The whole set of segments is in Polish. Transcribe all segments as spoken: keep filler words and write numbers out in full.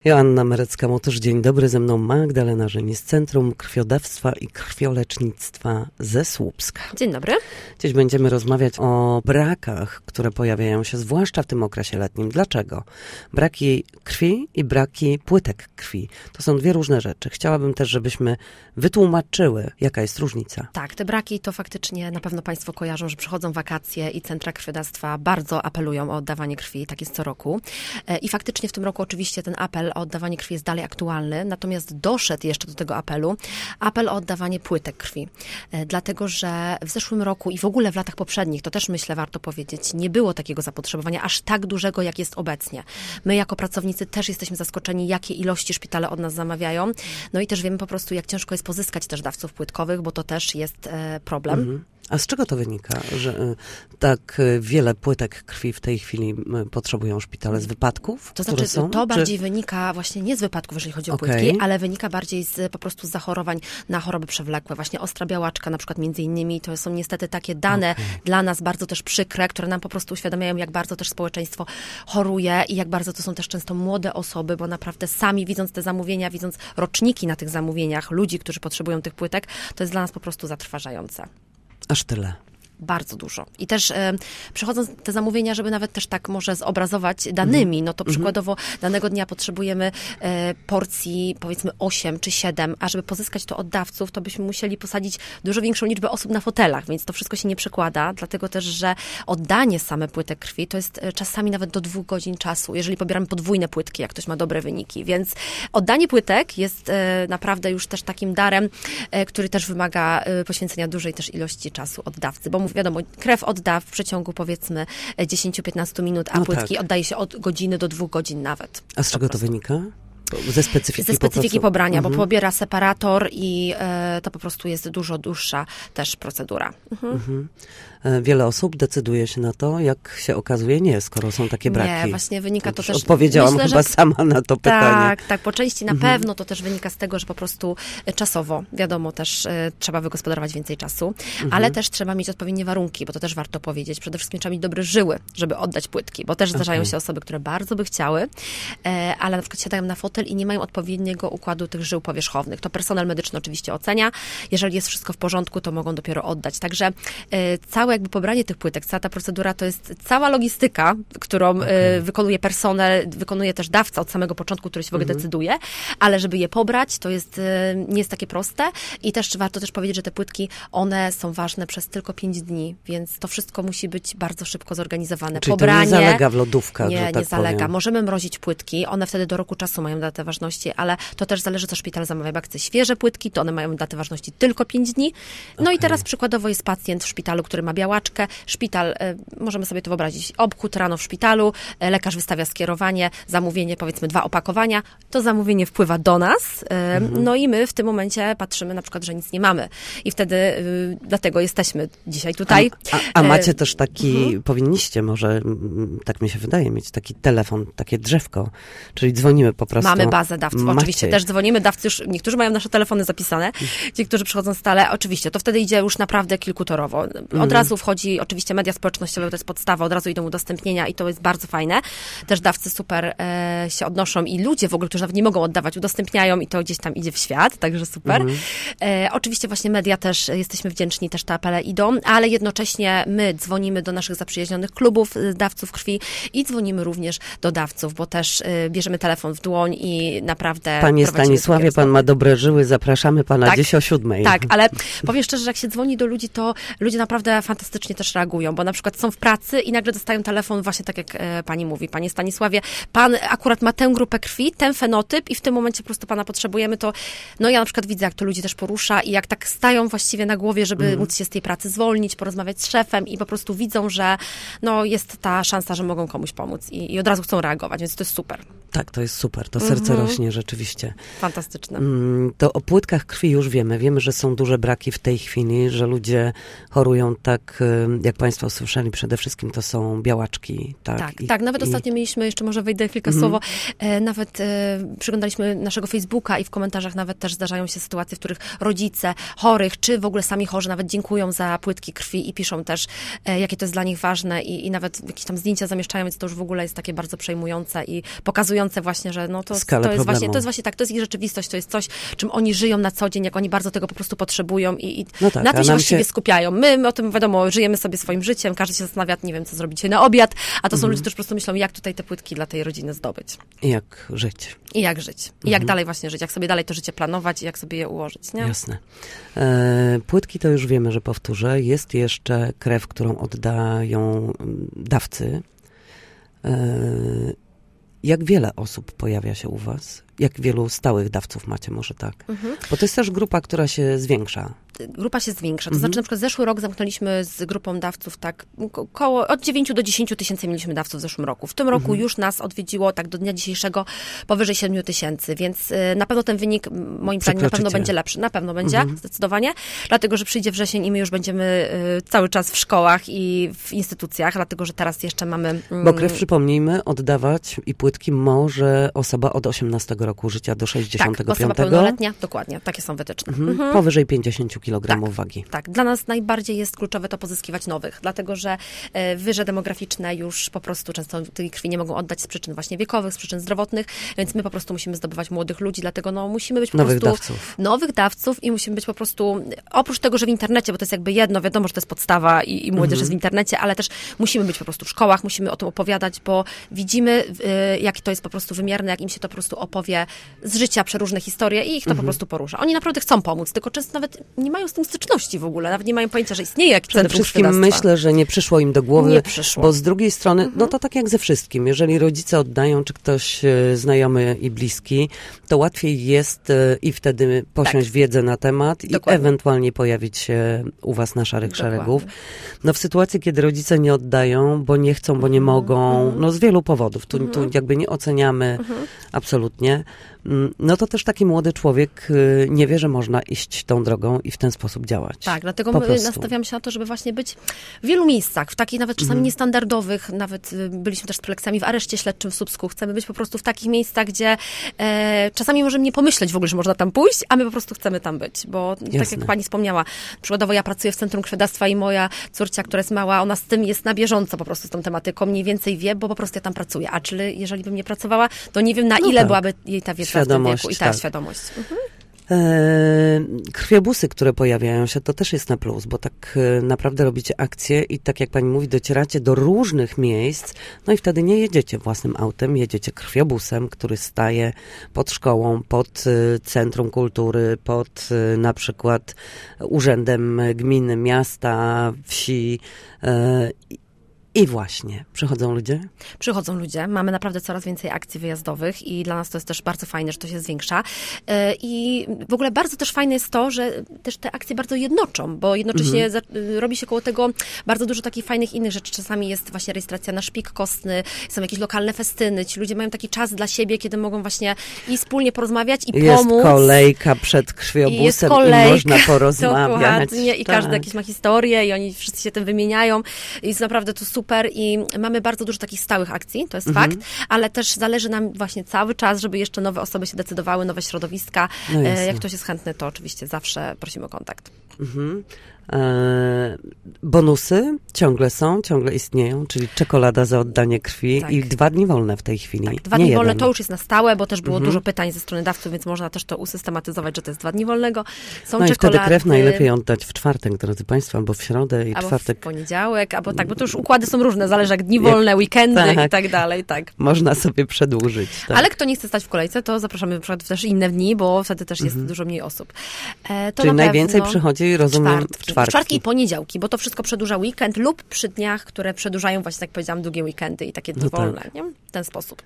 Joanna Merecka-Motysz, dzień dobry, ze mną Magdalena Żeni z Centrum Krwiodawstwa i Krwiolecznictwa ze Słupska. Dzień dobry. Dziś będziemy rozmawiać o brakach, które pojawiają się zwłaszcza w tym okresie letnim. Dlaczego? Braki krwi i braki płytek krwi. To są dwie różne rzeczy. Chciałabym też, żebyśmy wytłumaczyły, jaka jest różnica. Tak, te braki to faktycznie na pewno Państwo kojarzą, że przychodzą wakacje i centra krwiodawstwa bardzo apelują o oddawanie krwi, tak jest co roku. I faktycznie w tym roku oczywiście ten apel o oddawanie krwi jest dalej aktualny, natomiast doszedł jeszcze do tego apelu apel o oddawanie płytek krwi. Dlatego, że w zeszłym roku i w ogóle w latach poprzednich, to też myślę warto powiedzieć, nie było takiego zapotrzebowania aż tak dużego, jak jest obecnie. My jako pracownicy też jesteśmy zaskoczeni, jakie ilości szpitale od nas zamawiają. No i też wiemy po prostu, jak ciężko jest pozyskać też dawców płytkowych, bo to też jest e, problem. Mhm. A z czego to wynika, że y, tak y, wiele płytek krwi w tej chwili y, potrzebują szpitale? Z wypadków, To które znaczy, są? to Czy... bardziej wynika właśnie nie z wypadków, jeżeli chodzi o Okay. płytki, ale wynika bardziej z, po prostu z zachorowań na choroby przewlekłe. Właśnie ostra białaczka na przykład między innymi, to są niestety takie dane okay. dla nas bardzo też przykre, które nam po prostu uświadamiają, jak bardzo też społeczeństwo choruje i jak bardzo to są też często młode osoby, bo naprawdę sami widząc te zamówienia, widząc roczniki na tych zamówieniach, ludzi, którzy potrzebują tych płytek, to jest dla nas po prostu zatrważające. Aż tyle. Bardzo dużo. I też e, przychodzą te zamówienia, żeby nawet też tak może zobrazować danymi, no to przykładowo danego dnia potrzebujemy e, porcji powiedzmy osiem czy siedem, a żeby pozyskać to od dawców, to byśmy musieli posadzić dużo większą liczbę osób na fotelach, więc to wszystko się nie przekłada, dlatego też, że oddanie same płytek krwi to jest czasami nawet do dwóch godzin czasu, jeżeli pobieramy podwójne płytki, jak ktoś ma dobre wyniki, więc oddanie płytek jest e, naprawdę już też takim darem, e, który też wymaga e, poświęcenia dużej też ilości czasu od dawcy, bo wiadomo, krew odda w przeciągu powiedzmy dziesięć do piętnastu minut, a no płytki tak. oddaje się od godziny do dwóch godzin nawet. A z czego to wynika? Ze specyfiki, Ze specyfiki po pobrania, mhm. bo pobiera separator i e, to po prostu jest dużo dłuższa też procedura. Mhm. Mhm. Wiele osób decyduje się na to, jak się okazuje, nie, skoro są takie braki. Nie, właśnie wynika to też... Odpowiedziałam myślę, chyba że... sama na to pytanie. Tak, tak, po części na mhm. pewno to też wynika z tego, że po prostu czasowo, wiadomo, też e, trzeba wygospodarować więcej czasu, mhm. ale też trzeba mieć odpowiednie warunki, bo to też warto powiedzieć. Przede wszystkim trzeba mieć dobre żyły, żeby oddać płytki, bo też zdarzają okay. się osoby, które bardzo by chciały, e, ale na przykład siadają na fotel i nie mają odpowiedniego układu tych żył powierzchownych. To personel medyczny oczywiście ocenia. Jeżeli jest wszystko w porządku, to mogą dopiero oddać. Także e, całe jakby pobranie tych płytek, cała ta procedura to jest cała logistyka, którą okay. e, wykonuje personel, wykonuje też dawca od samego początku, który się w ogóle mhm. decyduje, ale żeby je pobrać, to jest, e, nie jest takie proste i też warto też powiedzieć, że te płytki, one są ważne przez tylko pięć dni, więc to wszystko musi być bardzo szybko zorganizowane. Czyli Pobranie, to nie zalega w lodówkach, nie, że tak nie zalega. powiem. Możemy mrozić płytki, one wtedy do roku czasu mają datę ważności, ale to też zależy, co szpital zamawia. Jak chce świeże płytki, to one mają datę ważności tylko pięć dni. No okay. i teraz przykładowo jest pacjent w szpitalu, który ma białaczkę. Szpital, e, możemy sobie to wyobrazić, obchód rano w szpitalu, e, lekarz wystawia skierowanie, zamówienie, powiedzmy dwa opakowania. To zamówienie wpływa do nas, e, mhm. no i my w tym momencie patrzymy na przykład, że nic nie mamy. I wtedy e, dlatego jesteśmy dzisiaj tutaj. A, a, a macie też taki, mhm. powinniście może, tak mi się wydaje, mieć taki telefon, takie drzewko, czyli dzwonimy po prostu. Mamy bazę dawców, Macie. Oczywiście też dzwonimy, dawcy już, niektórzy mają nasze telefony zapisane, ci, którzy przychodzą stale, oczywiście, to wtedy idzie już naprawdę kilkutorowo. Od mhm. razu wchodzi, oczywiście media społecznościowe, to jest podstawa, od razu idą udostępnienia i to jest bardzo fajne. Też dawcy super e, się odnoszą i ludzie w ogóle, którzy nawet nie mogą oddawać, udostępniają i to gdzieś tam idzie w świat, także super. Mhm. E, oczywiście właśnie media też, jesteśmy wdzięczni, też te apele idą, ale jednocześnie my dzwonimy do naszych zaprzyjaźnionych klubów dawców krwi i dzwonimy również do dawców, bo też e, bierzemy telefon w dłoń i naprawdę... Panie Stanisławie, pan ma dobre żyły, zapraszamy pana tak, dziś o siódmej. Tak, ale powiem szczerze, że jak się dzwoni do ludzi, to ludzie naprawdę fantastycznie też reagują, bo na przykład są w pracy i nagle dostają telefon właśnie tak jak e, pani mówi, panie Stanisławie, pan akurat ma tę grupę krwi, ten fenotyp i w tym momencie po prostu pana potrzebujemy, to no ja na przykład widzę, jak to ludzi też porusza i jak tak stają właściwie na głowie, żeby mm. móc się z tej pracy zwolnić, porozmawiać z szefem i po prostu widzą, że no jest ta szansa, że mogą komuś pomóc i, i od razu chcą reagować, więc to jest super. Tak, to jest super, to serce mm-hmm. rośnie rzeczywiście. Fantastyczne. To o płytkach krwi już wiemy. Wiemy, że są duże braki w tej chwili, że ludzie chorują tak jak, jak Państwo słyszeli, przede wszystkim to są białaczki. Tak, tak, I, tak. Nawet i... ostatnio mieliśmy, jeszcze może wejdę kilka Mhm. słowo, e, nawet e, przyglądaliśmy naszego Facebooka i w komentarzach nawet też zdarzają się sytuacje, w których rodzice chorych, czy w ogóle sami chorzy nawet dziękują za płytki krwi i piszą też, e, jakie to jest dla nich ważne i, i nawet jakieś tam zdjęcia zamieszczają, więc to już w ogóle jest takie bardzo przejmujące i pokazujące właśnie, że no to, to jest właśnie, to jest właśnie tak, to jest ich rzeczywistość, to jest coś, czym oni żyją na co dzień, jak oni bardzo tego po prostu potrzebują i, i no tak, na tym się właściwie się... skupiają. My, my o tym wiadomo, żyjemy sobie swoim życiem, każdy się zastanawia, nie wiem, co zrobić dzisiaj na obiad, a to są mhm. ludzie, którzy po prostu myślą, jak tutaj te płytki dla tej rodziny zdobyć. I jak żyć. I jak żyć. I mhm. jak dalej właśnie żyć, jak sobie dalej to życie planować i jak sobie je ułożyć, nie? Jasne. E, płytki to już wiemy, że powtórzę. Jest jeszcze krew, którą oddają dawcy. E, jak wiele osób pojawia się u was? Jak wielu stałych dawców macie, może tak? Mhm. Bo to jest też grupa, która się zwiększa. Grupa się zwiększa. To mhm. znaczy na przykład zeszły rok zamknęliśmy z grupą dawców tak około od dziewięciu do dziesięciu tysięcy mieliśmy dawców w zeszłym roku. W tym roku mhm. już nas odwiedziło tak do dnia dzisiejszego powyżej siedmiu tysięcy, więc y, na pewno ten wynik moim zdaniem na pewno będzie lepszy. Na pewno będzie, mhm. zdecydowanie. Dlatego, że przyjdzie wrzesień i my już będziemy y, cały czas w szkołach i w instytucjach, dlatego, że teraz jeszcze mamy... Y, Bo krew, przypomnijmy, oddawać i płytki może osoba od osiemnastego roku życia do sześćdziesiątego piątego. Tak, osoba pełnoletnia, dokładnie, takie są wytyczne. Mhm. Mhm. Powyżej pięćdziesięciu kilogramów tak, wagi. Tak, dla nas najbardziej jest kluczowe to pozyskiwać nowych, dlatego, że e, wyże demograficzne już po prostu często tej krwi nie mogą oddać z przyczyn właśnie wiekowych, z przyczyn zdrowotnych, więc my po prostu musimy zdobywać młodych ludzi, dlatego no musimy być po nowych prostu... dawców. Nowych dawców i musimy być po prostu, oprócz tego, że w internecie, bo to jest jakby jedno, wiadomo, że to jest podstawa i, i młodzież mhm. jest w internecie, ale też musimy być po prostu w szkołach, musimy o tym opowiadać, bo widzimy, y, jak to jest po prostu wymierne, jak im się to po prostu opowie z życia przeróżne historie i ich to mhm. po prostu porusza. Oni naprawdę chcą pomóc, tylko często nawet nie mają z tym styczności w ogóle, nawet nie mają pojęcia, że istnieje jak Przede wszystkim myślę, że nie przyszło im do głowy, nie przyszło. Bo z drugiej strony, mhm. no to tak jak ze wszystkim, jeżeli rodzice oddają, czy ktoś e, znajomy i bliski, to łatwiej jest e, i wtedy posiąść tak. wiedzę na temat Dokładnie. I ewentualnie pojawić się u was na szarych Dokładnie. Szeregów. No w sytuacji, kiedy rodzice nie oddają, bo nie chcą, bo nie mhm. mogą, mhm. no z wielu powodów, tu, mhm. tu jakby nie oceniamy mhm. absolutnie, no to też taki młody człowiek nie wie, że można iść tą drogą i w ten sposób działać. Tak, dlatego po my prostu. nastawiamy się na to, żeby właśnie być w wielu miejscach, w takich nawet czasami mhm. niestandardowych, nawet byliśmy też z preleksjami w areszcie śledczym w Słupsku. Chcemy być po prostu w takich miejscach, gdzie e, czasami możemy nie pomyśleć w ogóle, że można tam pójść, a my po prostu chcemy tam być, bo Jasne. Tak jak pani wspomniała, przykładowo ja pracuję w Centrum Krwiodawstwa i moja córcia, która jest mała, ona z tym jest na bieżąco po prostu z tą tematyką, mniej więcej wie, bo po prostu ja tam pracuję, a czyli jeżeli bym nie pracowała, to nie wiem na no ile tak. byłaby jej ta wiedza w tym wieku i ta tak. świadomość. Mhm. Krwiobusy, które pojawiają się, to też jest na plus, bo tak naprawdę robicie akcje i tak jak pani mówi, docieracie do różnych miejsc, no i wtedy nie jedziecie własnym autem, jedziecie krwiobusem, który staje pod szkołą, pod centrum kultury, pod na przykład urzędem gminy, miasta, wsi. I właśnie, przychodzą ludzie? Przychodzą ludzie. Mamy naprawdę coraz więcej akcji wyjazdowych i dla nas to jest też bardzo fajne, że to się zwiększa. I w ogóle bardzo też fajne jest to, że też te akcje bardzo jednoczą, bo jednocześnie mhm. robi się koło tego bardzo dużo takich fajnych innych rzeczy. Czasami jest właśnie rejestracja na szpik kostny, są jakieś lokalne festyny. Ci ludzie mają taki czas dla siebie, kiedy mogą właśnie i wspólnie porozmawiać i jest pomóc. Jest kolejka przed krwiobusem i, jest kolejka, i można porozmawiać. Dokładnie. I tak. każdy jakieś ma historię i oni wszyscy się tym wymieniają. I jest naprawdę to super. Super i mamy bardzo dużo takich stałych akcji, to jest mhm. fakt, ale też zależy nam właśnie cały czas, żeby jeszcze nowe osoby się decydowały, nowe środowiska. No jak ktoś jest chętny, to oczywiście zawsze prosimy o kontakt. Mhm. E, bonusy ciągle są, ciągle istnieją, czyli czekolada za oddanie krwi tak. i dwa dni wolne w tej chwili. Tak, dwa Nie dni jeden. wolne to już jest na stałe, bo też było mhm. dużo pytań ze strony dawców, więc można też to usystematyzować, że to jest dwa dni wolnego. Są no czekolady. I wtedy krew najlepiej oddać w czwartek, drodzy Państwo, albo w środę i albo czwartek. w poniedziałek, albo tak, bo to już układy są różne, zależy jak dni wolne, weekendy tak. i tak dalej, tak. Można sobie przedłużyć. Tak. Ale kto nie chce stać w kolejce, to zapraszamy na przykład też inne dni, bo wtedy też jest mhm. dużo mniej osób. E, to Czyli na najwięcej pewno przychodzi, rozumiem, czwartki, w czwartki. W czwartki i poniedziałki, bo to wszystko przedłuża weekend lub przy dniach, które przedłużają właśnie, tak jak powiedziałam, długie weekendy i takie dni no wolne, tak. nie? W ten sposób.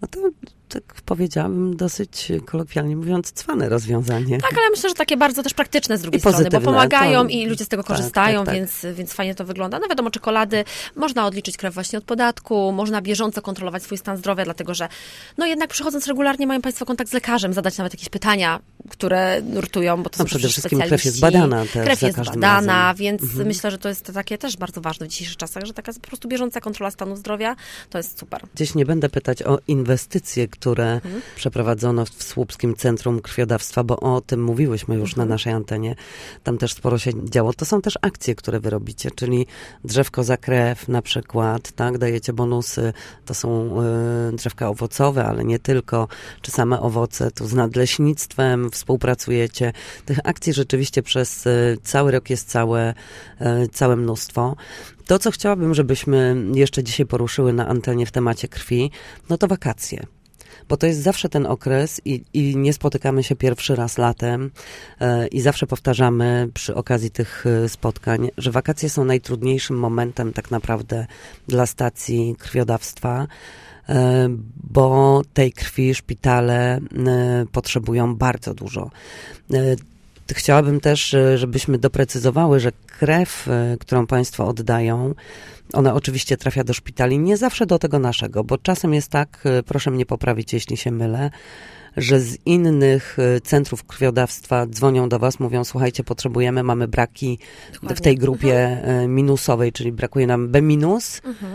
No to, tak powiedziałabym, dosyć kolokwialnie mówiąc, cwane rozwiązanie. Tak, ale myślę, że takie bardzo też praktyczne z drugiej I strony, bo pomagają to, i ludzie z tego tak, korzystają, tak, tak. Więc, więc fajnie to wygląda. No wiadomo, czekolady, można odliczyć krew właśnie od podatku, można bieżąco kontrolować swój stan zdrowia, dlatego że no jednak przychodząc regularnie mają Państwo kontakt z lekarzem, zadać nawet jakieś pytania, które nurtują, bo to no, są przede wszystkim specjaliści. krew jest badana też Krew za jest każdym badana, razem. więc Mhm. myślę, że to jest takie też bardzo ważne w dzisiejszych czasach, że taka po prostu bieżąca kontrola stanu zdrowia to jest super. Gdzieś nie będę pytać o inwestycje, które mhm. przeprowadzono w Słupskim Centrum Krwiodawstwa, bo o tym mówiłyśmy już mhm. na naszej antenie. Tam też sporo się działo. To są też akcje, które wy robicie, czyli drzewko za krew na przykład, tak? Dajecie bonusy. To są y, drzewka owocowe, ale nie tylko, czy same owoce. Tu z nadleśnictwem współpracujecie. Tych akcji rzeczywiście przez y, cały rok jest całe, y, całe mnóstwo. To, co chciałabym, żebyśmy jeszcze dzisiaj poruszyły na antenie w temacie krwi, no to wakacje. Bo to jest zawsze ten okres i, i nie spotykamy się pierwszy raz latem e, i zawsze powtarzamy przy okazji tych spotkań, że wakacje są najtrudniejszym momentem tak naprawdę dla stacji krwiodawstwa, e, bo tej krwi szpitale e, potrzebują bardzo dużo. E, Chciałabym też, żebyśmy doprecyzowały, że krew, którą Państwo oddają, ona oczywiście trafia do szpitali, nie zawsze do tego naszego, bo czasem jest tak, proszę mnie poprawić, jeśli się mylę, że z innych centrów krwiodawstwa dzwonią do was, mówią, słuchajcie, potrzebujemy, mamy braki Dokładnie. w tej grupie mhm. minusowej, czyli brakuje nam B minus, mhm.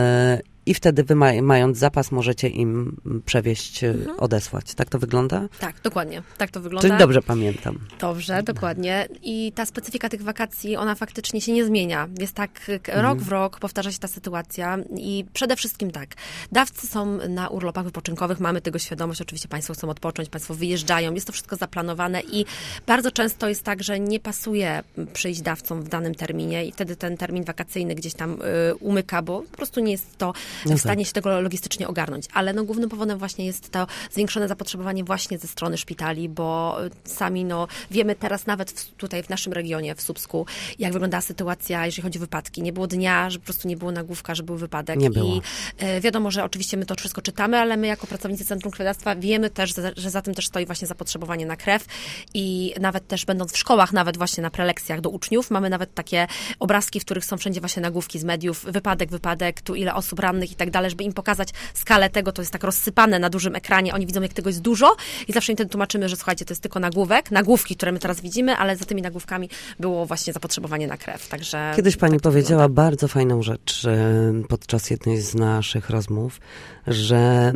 I wtedy wy maj, mając zapas, możecie im przewieźć, mhm. odesłać. Tak to wygląda? Tak, dokładnie. Tak to wygląda. Czyli dobrze pamiętam. Dobrze, dokładnie. I ta specyfika tych wakacji, ona faktycznie się nie zmienia. Jest tak, mhm. rok w rok powtarza się ta sytuacja i przede wszystkim tak, dawcy są na urlopach wypoczynkowych, mamy tego świadomość, oczywiście Państwo chcą odpocząć, Państwo wyjeżdżają, jest to wszystko zaplanowane i bardzo często jest tak, że nie pasuje przyjść dawcom w danym terminie i wtedy ten termin wakacyjny gdzieś tam y, umyka, bo po prostu nie jest to w stanie się tego logistycznie ogarnąć. Ale no, głównym powodem właśnie jest to zwiększone zapotrzebowanie właśnie ze strony szpitali, bo sami no, wiemy teraz nawet w, tutaj w naszym regionie, w Słupsku, jak wyglądała sytuacja, jeżeli chodzi o wypadki. Nie było dnia, że po prostu nie było nagłówka, że był wypadek. Nie było. I e, wiadomo, że oczywiście my to wszystko czytamy, ale my jako pracownicy Centrum Krwiodawstwa wiemy też, że, że za tym też stoi właśnie zapotrzebowanie na krew i nawet też będąc w szkołach, nawet właśnie na prelekcjach do uczniów, mamy nawet takie obrazki, w których są wszędzie właśnie nagłówki z mediów, wypadek, wypadek, tu ile osób rannych i tak dalej, żeby im pokazać skalę tego, to jest tak rozsypane na dużym ekranie, oni widzą, jak tego jest dużo i zawsze im wtedy tłumaczymy, że słuchajcie, to jest tylko nagłówek, nagłówki, które my teraz widzimy, ale za tymi nagłówkami było właśnie zapotrzebowanie na krew, także... Kiedyś pani tak powiedziała wygląda. bardzo fajną rzecz podczas jednej z naszych rozmów, że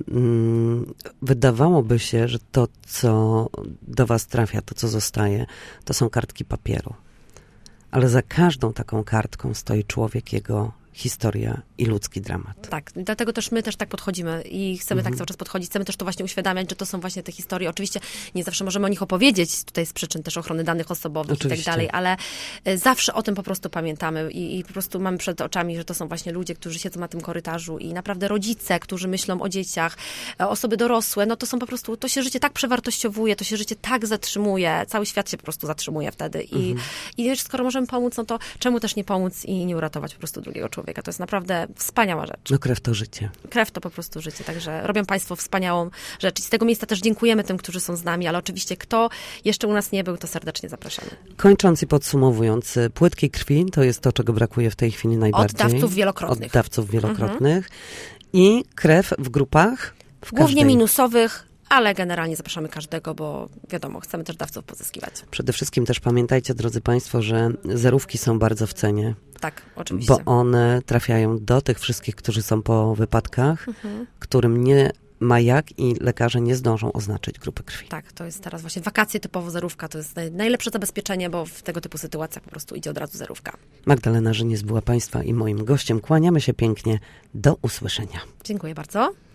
mm, wydawałoby się, że to, co do was trafia, to, co zostaje, to są kartki papieru. Ale za każdą taką kartką stoi człowiek, jego historia i ludzki dramat. Tak, dlatego też my też tak podchodzimy i chcemy Mhm. tak cały czas podchodzić. Chcemy też to właśnie uświadamiać, że to są właśnie te historie. Oczywiście nie zawsze możemy o nich opowiedzieć, tutaj z przyczyn też ochrony danych osobowych Oczywiście. i tak dalej, ale zawsze o tym po prostu pamiętamy i, i po prostu mamy przed oczami, że to są właśnie ludzie, którzy siedzą na tym korytarzu i naprawdę rodzice, którzy myślą o dzieciach, osoby dorosłe, no to są po prostu, to się życie tak przewartościowuje, to się życie tak zatrzymuje, cały świat się po prostu zatrzymuje wtedy i, mhm. i wiesz, skoro możemy pomóc, no to czemu też nie pomóc i nie uratować po prostu drugiego człowieka. To jest naprawdę wspaniała rzecz. No krew to życie. Krew to po prostu życie, także robią Państwo wspaniałą rzecz. I z tego miejsca też dziękujemy tym, którzy są z nami, ale oczywiście kto jeszcze u nas nie był, to serdecznie zapraszamy. Kończąc i podsumowując, płytkiej krwi to jest to, czego brakuje w tej chwili najbardziej. Od dawców wielokrotnych. Od dawców wielokrotnych. Mhm. I krew w grupach? W Głównie każdej. minusowych, ale generalnie zapraszamy każdego, bo wiadomo, chcemy też dawców pozyskiwać. Przede wszystkim też pamiętajcie, drodzy Państwo, że zerówki są bardzo w cenie. Tak, oczywiście. Bo one trafiają do tych wszystkich, którzy są po wypadkach, mhm. którym nie ma jak i lekarze nie zdążą oznaczyć grupy krwi. Tak, to jest teraz właśnie wakacje typowo zerówka, to jest najlepsze zabezpieczenie, bo w tego typu sytuacjach po prostu idzie od razu zerówka. Magdalena Żyniec była Państwa i moim gościem. Kłaniamy się pięknie. Do usłyszenia. Dziękuję bardzo.